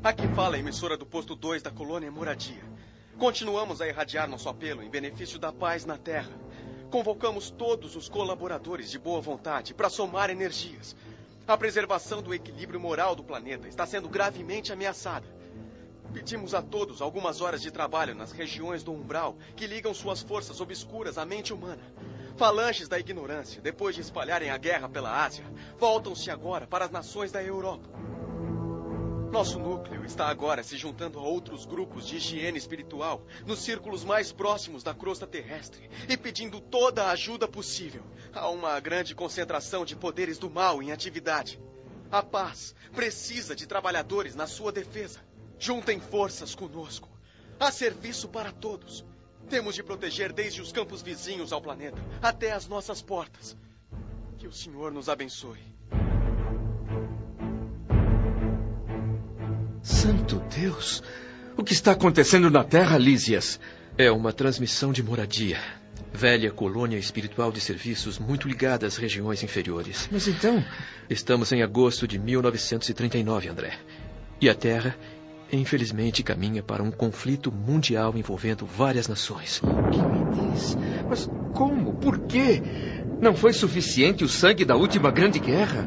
Aqui fala a emissora do posto 2 da colônia Moradia. Continuamos a irradiar nosso apelo em benefício da paz na Terra. Convocamos todos os colaboradores de boa vontade para somar energias. A preservação do equilíbrio moral do planeta está sendo gravemente ameaçada. Pedimos a todos algumas horas de trabalho nas regiões do umbral que ligam suas forças obscuras à mente humana. Falanges da ignorância, depois de espalharem a guerra pela Ásia, voltam-se agora para as nações da Europa. Nosso núcleo está agora se juntando a outros grupos de higiene espiritual nos círculos mais próximos da crosta terrestre e pedindo toda a ajuda possível. Há uma grande concentração de poderes do mal em atividade. A paz precisa de trabalhadores na sua defesa. Juntem forças conosco. Há serviço para todos. Temos de proteger desde os campos vizinhos ao planeta até as nossas portas. Que o Senhor nos abençoe. Santo Deus! O que está acontecendo na Terra, Lísias? É uma transmissão de Moradia. Velha colônia espiritual de serviços muito ligada às regiões inferiores. Mas então... Estamos em agosto de 1939, André. E a Terra, infelizmente, caminha para um conflito mundial envolvendo várias nações. O que me diz? Mas como? Por quê? Não foi suficiente o sangue da última grande guerra?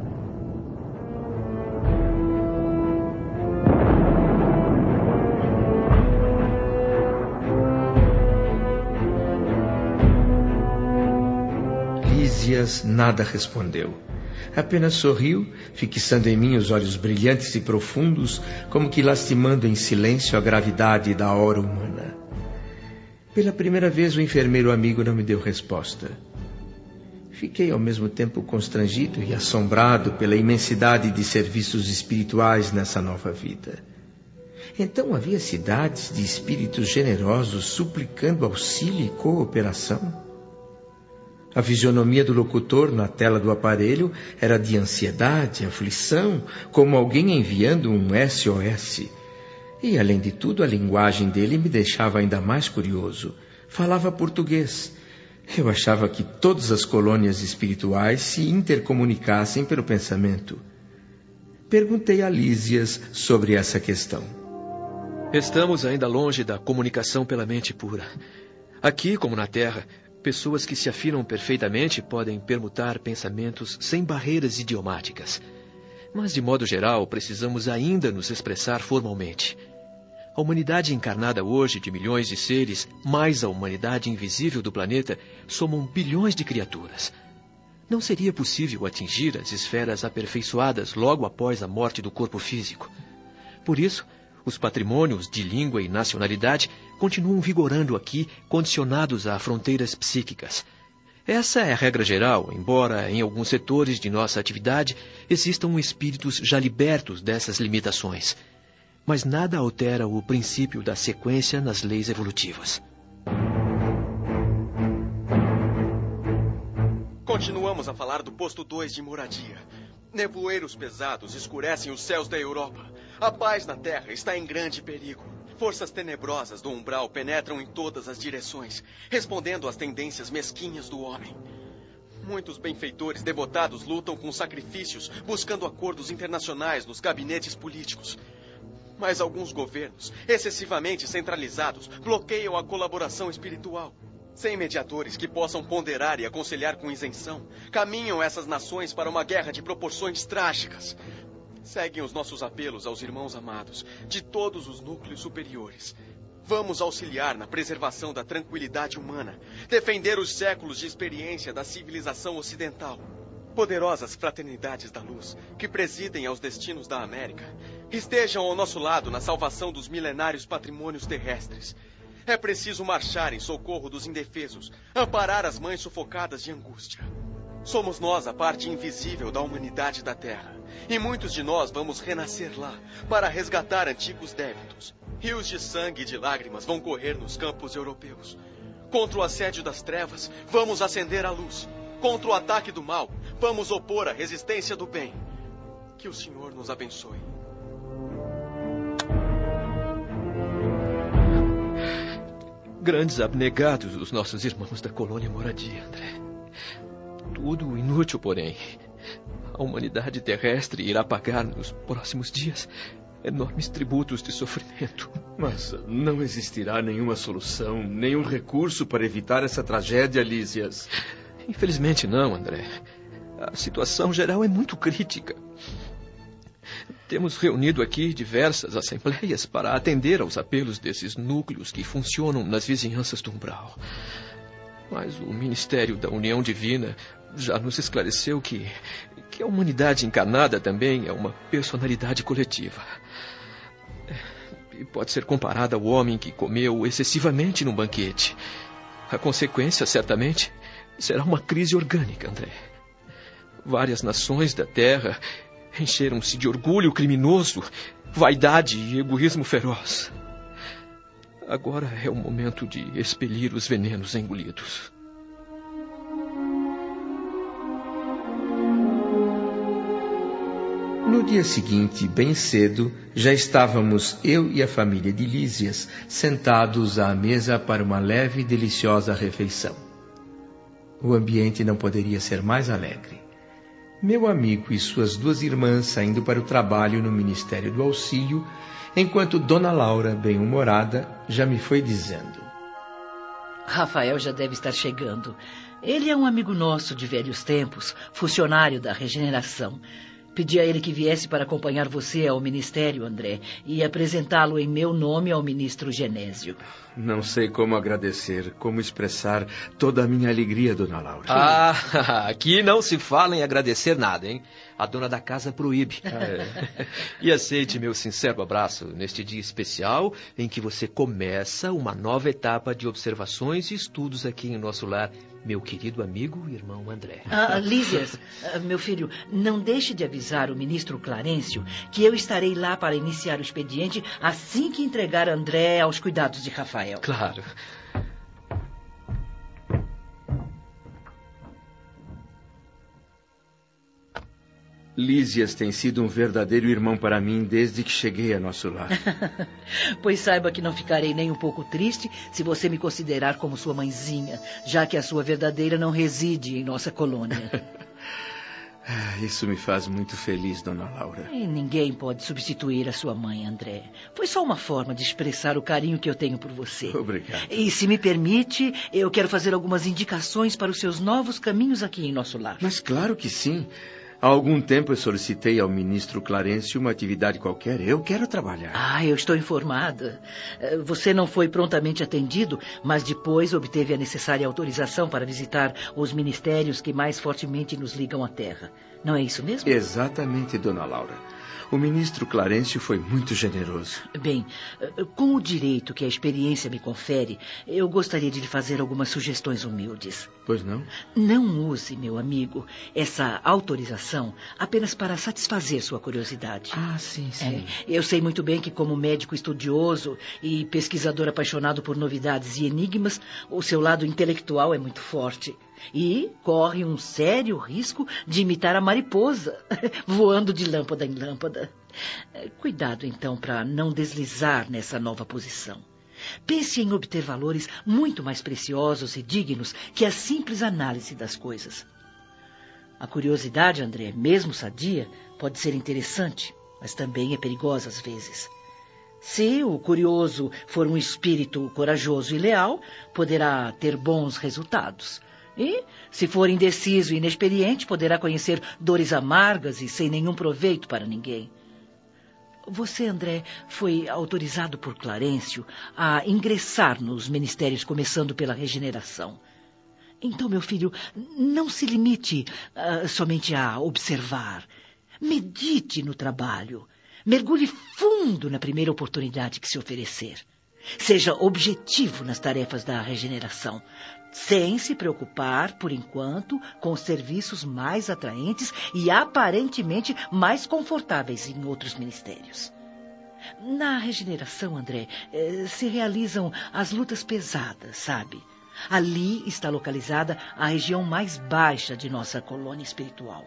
Lísias nada respondeu. Apenas sorriu, fixando em mim os olhos brilhantes e profundos, como que lastimando em silêncio a gravidade da hora humana. Pela primeira vez o enfermeiro amigo não me deu resposta. Fiquei ao mesmo tempo constrangido e assombrado pela imensidade de serviços espirituais nessa nova vida. Então havia cidades de espíritos generosos suplicando auxílio e cooperação? A fisionomia do locutor na tela do aparelho era de ansiedade, aflição, como alguém enviando um SOS. E, além de tudo, a linguagem dele me deixava ainda mais curioso. Falava português. Eu achava que todas as colônias espirituais se intercomunicassem pelo pensamento. Perguntei a Lísias sobre essa questão. Estamos ainda longe da comunicação pela mente pura. Aqui, como na Terra, pessoas que se afinam perfeitamente podem permutar pensamentos sem barreiras idiomáticas. Mas, de modo geral, precisamos ainda nos expressar formalmente. A humanidade encarnada hoje de milhões de seres, mais a humanidade invisível do planeta, somam bilhões de criaturas. Não seria possível atingir as esferas aperfeiçoadas logo após a morte do corpo físico. Por isso, os patrimônios de língua e nacionalidade continuam vigorando aqui, condicionados a fronteiras psíquicas. Essa é a regra geral, embora em alguns setores de nossa atividade existam espíritos já libertos dessas limitações. Mas nada altera o princípio da sequência nas leis evolutivas. Continuamos a falar do posto 2 de Moradia. Nevoeiros pesados escurecem os céus da Europa. A paz na Terra está em grande perigo. Forças tenebrosas do umbral penetram em todas as direções, respondendo às tendências mesquinhas do homem. Muitos benfeitores devotados lutam com sacrifícios, buscando acordos internacionais nos gabinetes políticos. Mas alguns governos, excessivamente centralizados, bloqueiam a colaboração espiritual. Sem mediadores que possam ponderar e aconselhar com isenção, caminham essas nações para uma guerra de proporções trágicas. Seguem os nossos apelos aos irmãos amados de todos os núcleos superiores. Vamos auxiliar na preservação da tranquilidade humana, defender os séculos de experiência da civilização ocidental. Poderosas fraternidades da luz, que presidem aos destinos da América, estejam ao nosso lado na salvação dos milenários patrimônios terrestres. É preciso marchar em socorro dos indefesos, amparar as mães sufocadas de angústia. Somos nós a parte invisível da humanidade da Terra, e muitos de nós vamos renascer lá, para resgatar antigos débitos. Rios de sangue e de lágrimas vão correr nos campos europeus. Contra o assédio das trevas, vamos acender a luz. Contra o ataque do mal, vamos opor a resistência do bem. Que o Senhor nos abençoe. Grandes abnegados os nossos irmãos da colônia Moradia, André. Tudo inútil, porém. A humanidade terrestre irá pagar nos próximos dias. enormes tributos de sofrimento. Mas não existirá nenhuma solução, nenhum recurso para evitar essa tragédia, Lísias? Infelizmente não, André. A situação geral é muito crítica. Temos reunido aqui diversas assembleias para atender aos apelos desses núcleos que funcionam nas vizinhanças do umbral. Mas o Ministério da União Divina já nos esclareceu que a humanidade encarnada também é uma personalidade coletiva. E pode ser comparada ao homem que comeu excessivamente num banquete. A consequência, certamente, será uma crise orgânica, André. Várias nações da Terra encheram-se de orgulho criminoso, vaidade e egoísmo feroz. Agora é o momento de expelir os venenos engolidos. No dia seguinte, bem cedo, já estávamos eu e a família de Lísias sentados à mesa para uma leve e deliciosa refeição. O ambiente não poderia ser mais alegre. Meu amigo e suas 2 irmãs saindo para o trabalho no Ministério do Auxílio, enquanto Dona Laura, bem-humorada, já me foi dizendo: Rafael já deve estar chegando. Ele é um amigo nosso de velhos tempos, funcionário da Regeneração. Pedi a ele que viesse para acompanhar você ao ministério, André, e apresentá-lo em meu nome ao ministro Genésio. Não sei como agradecer, como expressar toda a minha alegria, Dona Laura. Ah, aqui não se fala em agradecer nada, hein? A dona da casa proíbe. E aceite meu sincero abraço neste dia especial em que você começa uma nova etapa de observações e estudos aqui em nosso lar, meu querido amigo e irmão André. Lísias, meu filho, não deixe de avisar o ministro Clarencio que eu estarei lá para iniciar o expediente assim que entregar André aos cuidados de Rafael. Claro. Lísias tem sido um verdadeiro irmão para mim desde que cheguei a nosso lar. Pois saiba que não ficarei nem um pouco triste se você me considerar como sua mãezinha, já que a sua verdadeira não reside em nossa colônia. Isso me faz muito feliz, Dona Laura. E ninguém pode substituir a sua mãe, André. Foi só uma forma de expressar o carinho que eu tenho por você. Obrigado. E se me permite, eu quero fazer algumas indicações para os seus novos caminhos aqui em nosso lar. Mas claro que sim. Há algum tempo eu solicitei ao ministro Clarencio uma atividade qualquer. Eu quero trabalhar. Eu estou informada. Você não foi prontamente atendido, mas depois obteve a necessária autorização para visitar os ministérios que mais fortemente nos ligam à terra. Não é isso mesmo? Exatamente, Dona Laura. O ministro Clarencio foi muito generoso. Bem, com o direito que a experiência me confere, eu gostaria de lhe fazer algumas sugestões humildes. Pois não? Não use, meu amigo, essa autorização apenas para satisfazer sua curiosidade. Sim. Eu sei muito bem que, como médico estudioso e pesquisador apaixonado por novidades e enigmas, o seu lado intelectual é muito forte. E corre um sério risco de imitar a mariposa, voando de lâmpada em lâmpada. Cuidado, então, para não deslizar nessa nova posição. Pense em obter valores muito mais preciosos e dignos que a simples análise das coisas. A curiosidade, André, mesmo sadia, pode ser interessante, mas também é perigosa às vezes. Se o curioso for um espírito corajoso e leal, poderá ter bons resultados. E, se for indeciso e inexperiente, poderá conhecer dores amargas e sem nenhum proveito para ninguém. Você, André, foi autorizado por Clarencio a ingressar nos ministérios, começando pela Regeneração. Então, meu filho, não se limite somente a observar. Medite no trabalho. Mergulhe fundo na primeira oportunidade que se oferecer. Seja objetivo nas tarefas da regeneração, sem se preocupar, por enquanto, com os serviços mais atraentes e aparentemente mais confortáveis em outros ministérios. Na regeneração, André, se realizam as lutas pesadas, sabe? Ali está localizada a região mais baixa de nossa colônia espiritual.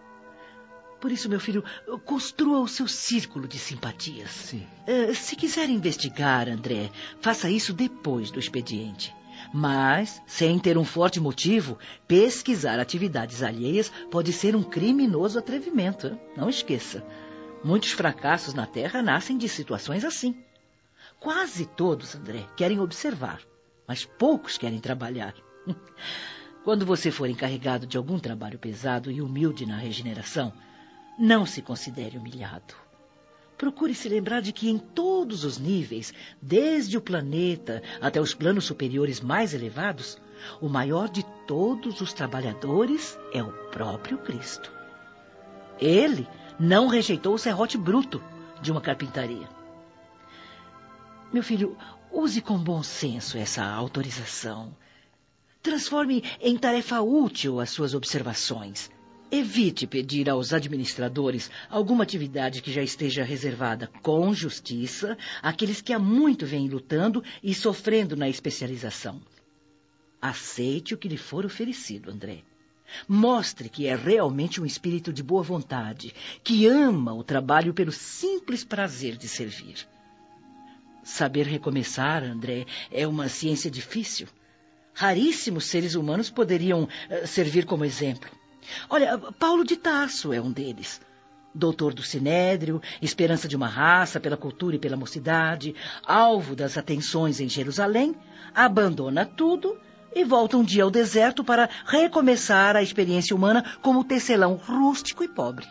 Por isso, meu filho, construa o seu círculo de simpatias. Sim. Se quiser investigar, André, faça isso depois do expediente. Mas, sem ter um forte motivo, pesquisar atividades alheias pode ser um criminoso atrevimento. Não esqueça. Muitos fracassos na Terra nascem de situações assim. Quase todos, André, querem observar, mas poucos querem trabalhar. Quando você for encarregado de algum trabalho pesado e humilde na regeneração, não se considere humilhado. Procure se lembrar de que em todos os níveis, desde o planeta até os planos superiores mais elevados, o maior de todos os trabalhadores é o próprio Cristo. Ele não rejeitou o serrote bruto de uma carpintaria. Meu filho, use com bom senso essa autorização. Transforme em tarefa útil as suas observações. Evite pedir aos administradores alguma atividade que já esteja reservada com justiça àqueles que há muito vêm lutando e sofrendo na especialização. Aceite o que lhe for oferecido, André. Mostre que é realmente um espírito de boa vontade, que ama o trabalho pelo simples prazer de servir. Saber recomeçar, André, é uma ciência difícil. Raríssimos seres humanos poderiam servir como exemplo. Olha, Paulo de Tarso é um deles. Doutor do Sinédrio, esperança de uma raça pela cultura e pela mocidade, alvo das atenções em Jerusalém, abandona tudo e volta um dia ao deserto para recomeçar a experiência humana como tecelão rústico e pobre.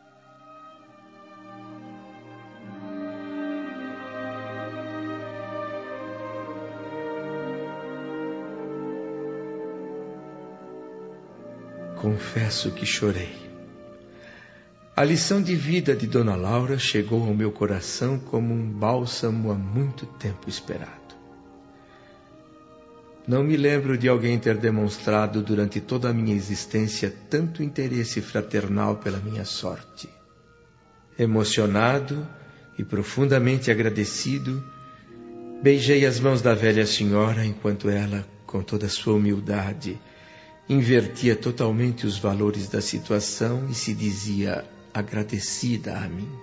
Confesso que chorei. A lição de vida de Dona Laura chegou ao meu coração como um bálsamo há muito tempo esperado. Não me lembro de alguém ter demonstrado durante toda a minha existência tanto interesse fraternal pela minha sorte. Emocionado e profundamente agradecido, beijei as mãos da velha senhora enquanto ela, com toda a sua humildade, invertia totalmente os valores da situação e se dizia agradecida a mim.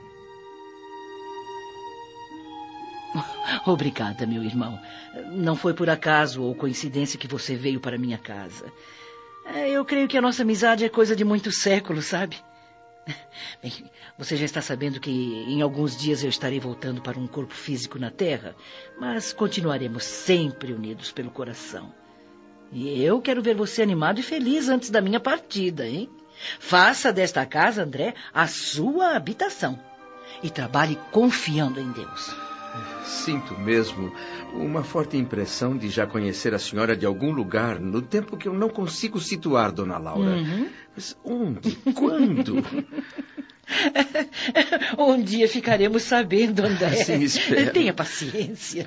Obrigada, meu irmão. Não foi por acaso ou coincidência que você veio para minha casa. Eu creio que a nossa amizade é coisa de muitos séculos, sabe? Bem, você já está sabendo que em alguns dias eu estarei voltando para um corpo físico na Terra, mas continuaremos sempre unidos pelo coração. E eu quero ver você animado e feliz antes da minha partida, hein? Faça desta casa, André, a sua habitação. E trabalhe confiando em Deus. Sinto mesmo uma forte impressão de já conhecer a senhora de algum lugar, no tempo que eu não consigo situar, Dona Laura. Mas onde? Quando? Um dia ficaremos sabendo, André. Assim espero. Tenha paciência.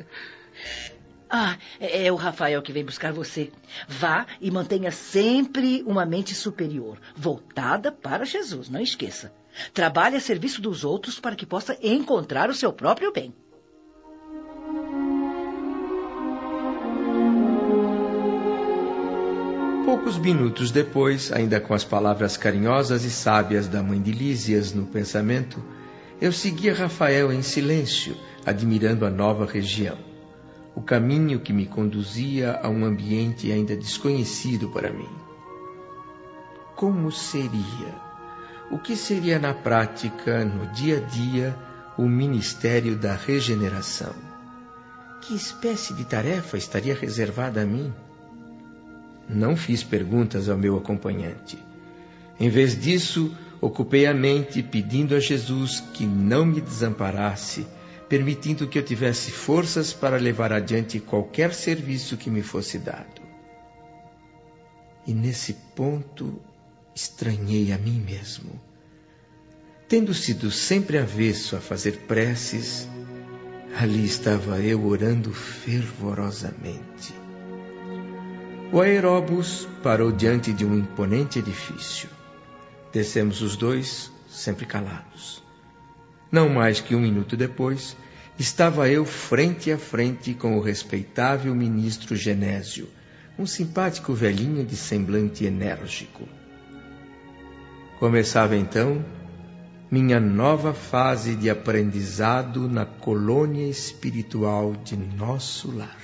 É o Rafael que vem buscar você. Vá e mantenha sempre uma mente superior, voltada para Jesus, não esqueça. Trabalhe a serviço dos outros para que possa encontrar o seu próprio bem. Poucos minutos depois, ainda com as palavras carinhosas e sábias da mãe de Lísias no pensamento, eu seguia Rafael em silêncio, admirando a nova região. O caminho que me conduzia a um ambiente ainda desconhecido para mim. Como seria? O que seria na prática, no dia a dia, o ministério da regeneração? Que espécie de tarefa estaria reservada a mim? Não fiz perguntas ao meu acompanhante. Em vez disso, ocupei a mente pedindo a Jesus que não me desamparasse, permitindo que eu tivesse forças para levar adiante qualquer serviço que me fosse dado. E nesse ponto, estranhei a mim mesmo. Tendo sido sempre avesso a fazer preces, ali estava eu orando fervorosamente. O aeróbus parou diante de um imponente edifício. Descemos os dois, sempre calados. Não mais que um minuto depois, estava eu frente a frente com o respeitável ministro Genésio, um simpático velhinho de semblante enérgico. Começava então minha nova fase de aprendizado na colônia espiritual de nosso lar.